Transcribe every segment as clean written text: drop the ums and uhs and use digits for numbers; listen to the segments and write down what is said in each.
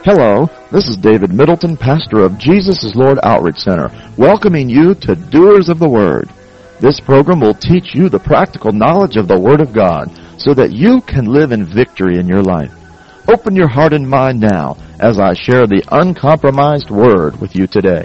Hello, this is David Middleton, pastor of Jesus is Lord Outreach Center, welcoming you to Doers of the Word. This program will teach you the practical knowledge of the Word of God so that you can live in victory in your life. Open your heart and mind now as I share the uncompromised Word with you today.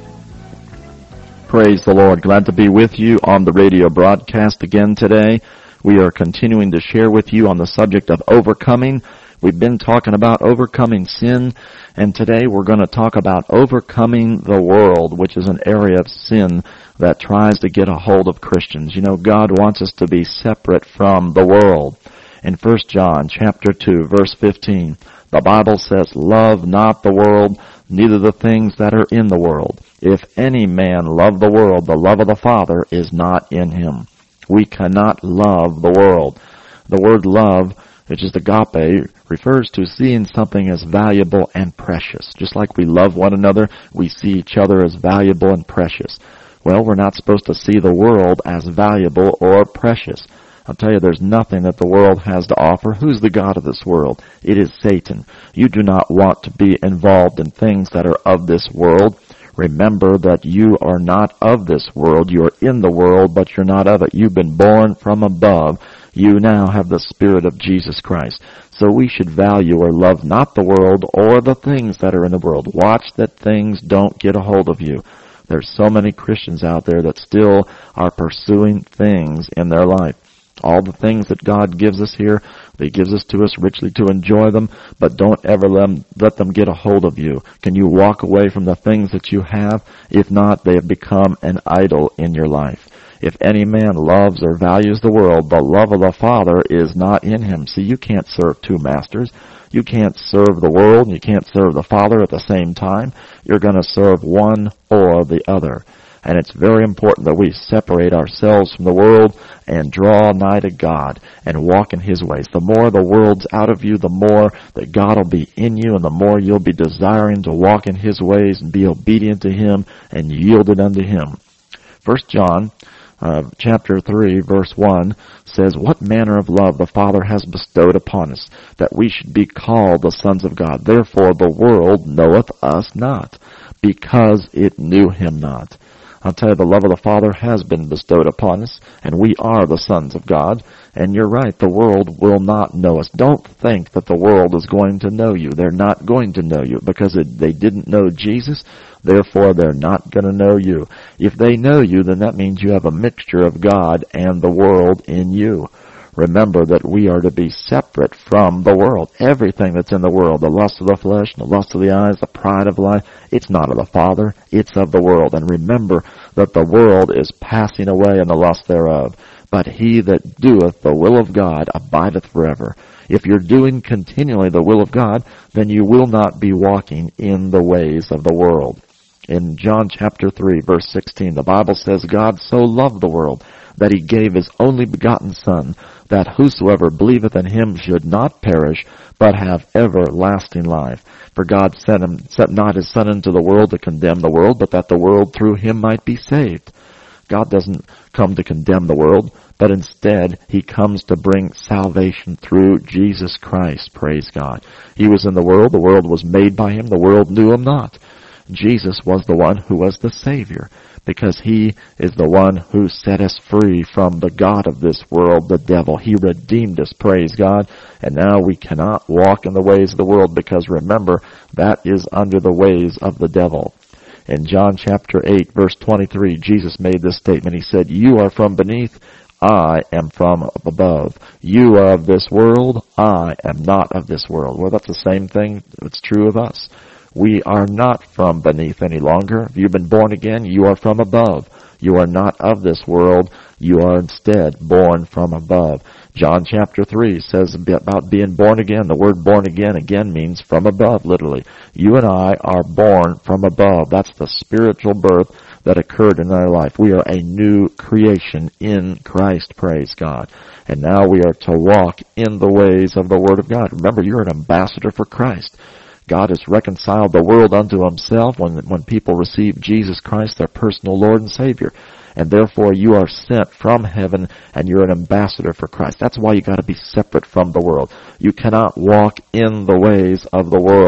Praise the Lord. Glad to be with you on the radio broadcast again today. We are continuing to share with you on the subject of overcoming. We've been talking about overcoming sin, and today we're going to talk about overcoming the world, which is an area of sin that tries to get a hold of Christians. You know, God wants us to be separate from the world. In 1 John chapter 2, verse 15, the Bible says, "Love not the world, neither the things that are in the world. If any man love the world, the love of the Father is not in him." We cannot love the world. The word love, which is agape, refers to seeing something as valuable and precious. Just like we love one another, we see each other as valuable and precious. Well, we're not supposed to see the world as valuable or precious. I'll tell you, there's nothing that the world has to offer. Who's the god of this world? It is Satan. You do not want to be involved in things that are of this world. Remember that you are not of this world. You are in the world, but you're not of it. You've been born from above. You now have the Spirit of Jesus Christ. So we should value or love not the world or the things that are in the world. Watch that things don't get a hold of you. There's so many Christians out there that still are pursuing things in their life. All the things that God gives us here, He gives us to us richly to enjoy them, but don't ever let them get a hold of you. Can you walk away from the things that you have? If not, they have become an idol in your life. If any man loves or values the world, the love of the Father is not in him. See, you can't serve two masters. You can't serve the world and you can't serve the Father at the same time. You're going to serve one or the other. And it's very important that we separate ourselves from the world and draw nigh to God and walk in His ways. The more the world's out of you, the more that God will be in you, and the more you'll be desiring to walk in His ways and be obedient to Him and yielded unto Him. 1 John chapter 3, verse 1 says, "What manner of love the Father has bestowed upon us, that we should be called the sons of God. Therefore the world knoweth us not, because it knew Him not." I'll tell you, the love of the Father has been bestowed upon us, and we are the sons of God. And you're right, the world will not know us. Don't think that the world is going to know you. They're not going to know you because they didn't know Jesus. Therefore, they're not going to know you. If they know you, then that means you have a mixture of God and the world in you. Remember that we are to be separate from the world. Everything that's in the world, the lust of the flesh, the lust of the eyes, the pride of life, it's not of the Father, it's of the world. And remember that the world is passing away in the lust thereof. But he that doeth the will of God abideth forever. If you're doing continually the will of God, then you will not be walking in the ways of the world. In John chapter 3, verse 16, the Bible says, "God so loved the world that He gave His only begotten Son, that whosoever believeth in Him should not perish, but have everlasting life. For God sent not His Son into the world to condemn the world, but that the world through Him might be saved." God doesn't come to condemn the world, but instead He comes to bring salvation through Jesus Christ. Praise God. He was in the world was made by Him, the world knew Him not. Jesus was the one who was the Savior, because He is the one who set us free from the god of this world, the devil. He redeemed us, praise God, and now we cannot walk in the ways of the world, because remember, that is under the ways of the devil. In John chapter 8, verse 23, Jesus made this statement. He said, "You are from beneath, I am from above. You are of this world, I am not of this world." Well, that's the same thing that's true of us. We are not from beneath any longer. If you've been born again, you are from above. You are not of this world. You are instead born from above. John chapter 3 says about being born again. The word born again means from above, literally. You and I are born from above. That's the spiritual birth that occurred in our life. We are a new creation in Christ, praise God. And now we are to walk in the ways of the Word of God. Remember, you're an ambassador for Christ. God has reconciled the world unto Himself when people receive Jesus Christ, their personal Lord and Savior. And therefore you are sent from heaven and you're an ambassador for Christ. That's why you got to be separate from the world. You cannot walk in the ways of the world.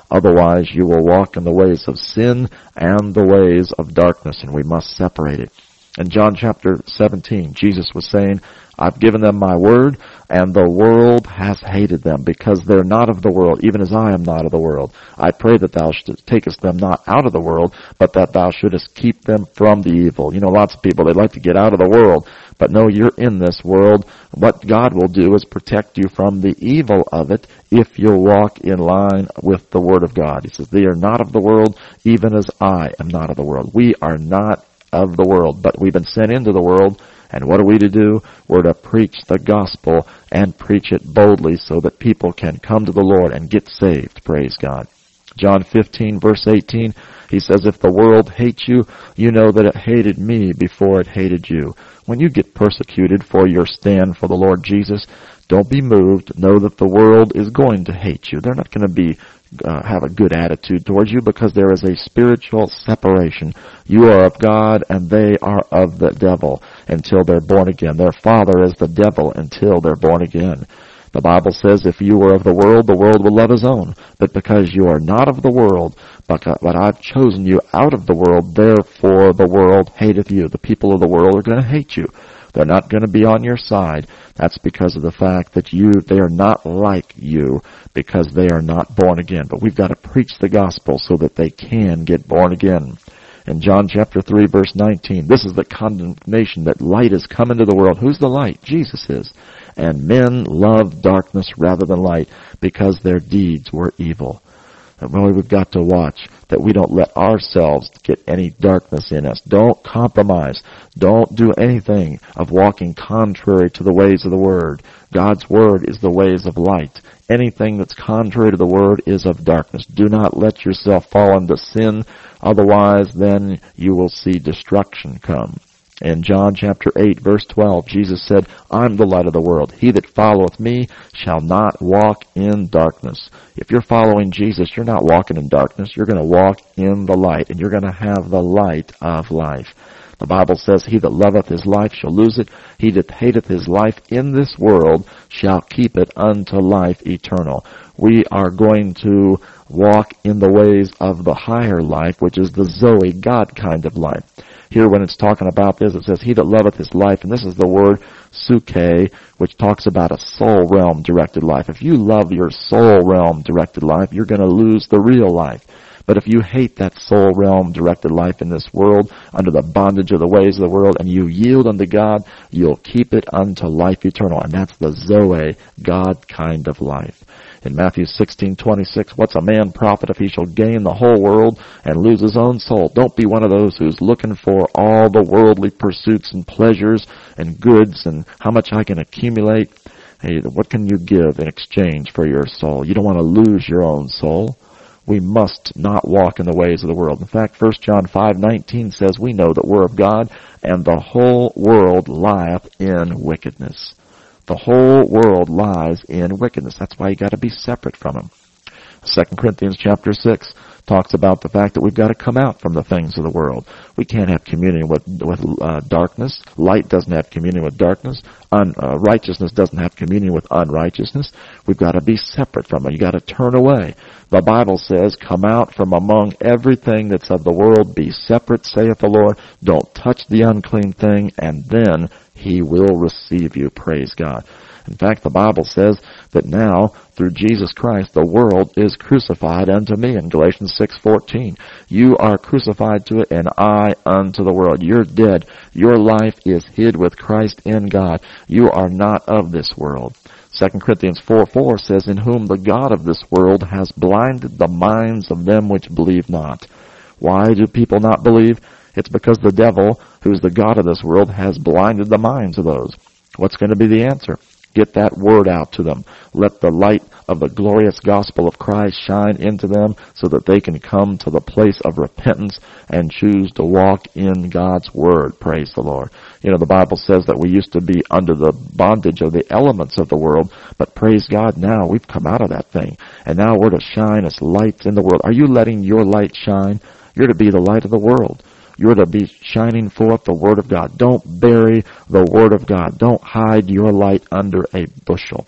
Otherwise, you will walk in the ways of sin and the ways of darkness, and we must separate it. In John chapter 17, Jesus was saying, I've given them my word, and the world has hated them, because they're not of the world, even as I am not of the world. I pray that thou takest them not out of the world, but that thou shouldest keep them from the evil. You know, lots of people, they like to get out of the world, but no, you're in this world. What God will do is protect you from the evil of it if you'll walk in line with the Word of God. He says, they are not of the world, even as I am not of the world. We are not of the world, but we've been sent into the world. And what are we to do? We're to preach the gospel and preach it boldly so that people can come to the Lord and get saved. Praise God. John 15, verse 18, he says, if the world hates you, you know that it hated me before it hated you. When you get persecuted for your stand for the Lord Jesus, don't be moved. Know that the world is going to hate you. They're not going to have a good attitude towards you, because there is a spiritual separation. You are of God and they are of the devil until they're born again. Their father is the devil until they're born again. The Bible says, if you were of the world will love his own. But because you are not of the world, but I've chosen you out of the world, therefore the world hateth you. The people of the world are going to hate you. They're not going to be on your side. That's because of the fact that they are not like you, because they are not born again. But we've got to preach the gospel so that they can get born again. In John chapter 3, verse 19, this is the condemnation, that light has come into the world. Who's the light? Jesus is. And men love darkness rather than light, because their deeds were evil. And really, we've got to watch that we don't let ourselves get any darkness in us. Don't compromise. Don't do anything of walking contrary to the ways of the Word. God's Word is the ways of light. Anything that's contrary to the Word is of darkness. Do not let yourself fall into sin. Otherwise, then you will see destruction come. In John chapter 8, verse 12, Jesus said, I'm the light of the world. He that followeth me shall not walk in darkness. If you're following Jesus, you're not walking in darkness. You're going to walk in the light, and you're going to have the light of life. The Bible says, he that loveth his life shall lose it. He that hateth his life in this world shall keep it unto life eternal. We are going to walk in the ways of the higher life, which is the Zoe, God kind of life. Here when it's talking about this, it says, he that loveth his life, and this is the word suke, which talks about a soul realm directed life. If you love your soul realm directed life, you're going to lose the real life. But if you hate that soul realm directed life in this world, under the bondage of the ways of the world, and you yield unto God, you'll keep it unto life eternal. And that's the Zoe, God kind of life. In Matthew 16:26, what's a man profit if he shall gain the whole world and lose his own soul? Don't be one of those who's looking for all the worldly pursuits and pleasures and goods and how much I can accumulate. Hey, what can you give in exchange for your soul? You don't want to lose your own soul. We must not walk in the ways of the world. In fact, 1 John 5:19 says, we know that we're of God, and the whole world lieth in wickedness. The whole world lies in wickedness. That's why you got to be separate from him. 2 Corinthians chapter 6 talks about the fact that we've got to come out from the things of the world. We can't have communion with darkness. Light doesn't have communion with darkness. Righteousness doesn't have communion with unrighteousness. We've got to be separate from it. You got to turn away. The Bible says, come out from among everything that's of the world. Be separate, saith the Lord. Don't touch the unclean thing, and then he will receive you. Praise God. In fact, the Bible says that now, through Jesus Christ, the world is crucified unto me in Galatians 6:14. You are crucified to it, and I unto the world. You're dead. Your life is hid with Christ in God. You are not of this world. 2 Corinthians 4:4 says, in whom the God of this world has blinded the minds of them which believe not. Why do people not believe? It's because the devil, who's the God of this world, has blinded the minds of those. What's going to be the answer? Get that word out to them. Let the light of the glorious gospel of Christ shine into them so that they can come to the place of repentance and choose to walk in God's word. Praise the Lord. You know, the Bible says that we used to be under the bondage of the elements of the world, but praise God, now we've come out of that thing. And now we're to shine as lights in the world. Are you letting your light shine? You're to be the light of the world. You're to be shining forth the Word of God. Don't bury the Word of God. Don't hide your light under a bushel.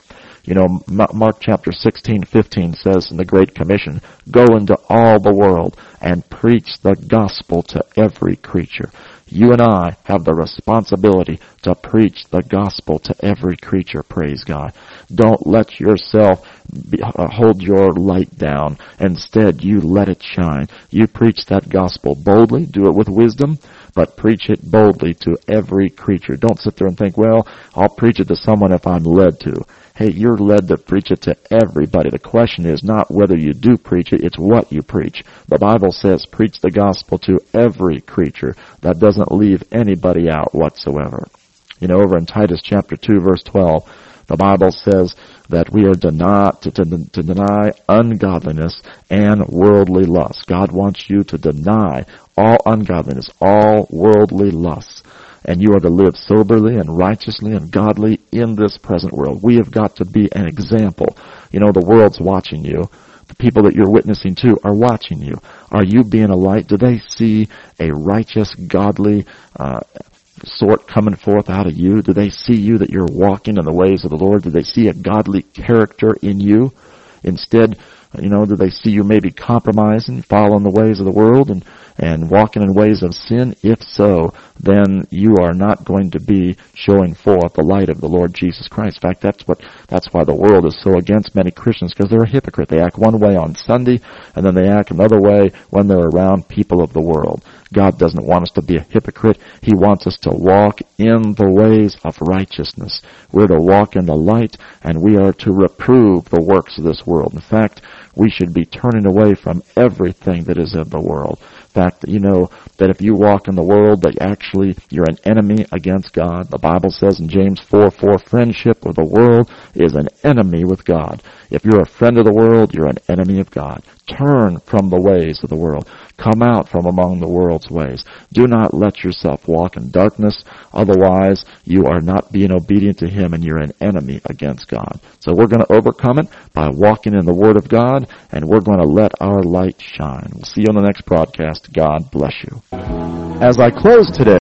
You know, Mark chapter 16:15 says in the Great Commission, go into all the world and preach the gospel to every creature. You and I have the responsibility to preach the gospel to every creature, praise God. Don't let yourself hold your light down. Instead, you let it shine. You preach that gospel boldly, do it with wisdom, but preach it boldly to every creature. Don't sit there and think, well, I'll preach it to someone if I'm led to. Hey, you're led to preach it to everybody. The question is not whether you do preach it, it's what you preach. The Bible says preach the gospel to every creature. That doesn't leave anybody out whatsoever. You know, over in Titus chapter 2, verse 12, the Bible says that we are to deny ungodliness and worldly lust. God wants you to deny all ungodliness, all worldly lusts. And you are to live soberly and righteously and godly in this present world. We have got to be an example. You know, the world's watching you. The people that you're witnessing to are watching you. Are you being a light? Do they see a righteous, godly sort coming forth out of you? Do they see you that you're walking in the ways of the Lord? Do they see a godly character in you? Instead, you know, do they see you maybe compromising, following the ways of the world and walking in ways of sin? If so, then you are not going to be showing forth the light of the Lord Jesus Christ. In fact, that's why the world is so against many Christians, because they're a hypocrite. They act one way on Sunday, and then they act another way when they're around people of the world. God doesn't want us to be a hypocrite. He wants us to walk in the ways of righteousness. We're to walk in the light, and we are to reprove the works of this world. In fact, we should be turning away from everything that is of the world. In fact, you know that if you walk in the world, that actually you're an enemy against God. The Bible says in James 4:4, friendship with the world is an enemy with God. If you're a friend of the world, you're an enemy of God. Turn from the ways of the world. Come out from among the world's ways. Do not let yourself walk in darkness. Otherwise, you are not being obedient to Him, and you're an enemy against God. So we're going to overcome it by walking in the Word of God, and we're going to let our light shine. We'll see you on the next broadcast. God bless you. As I close today,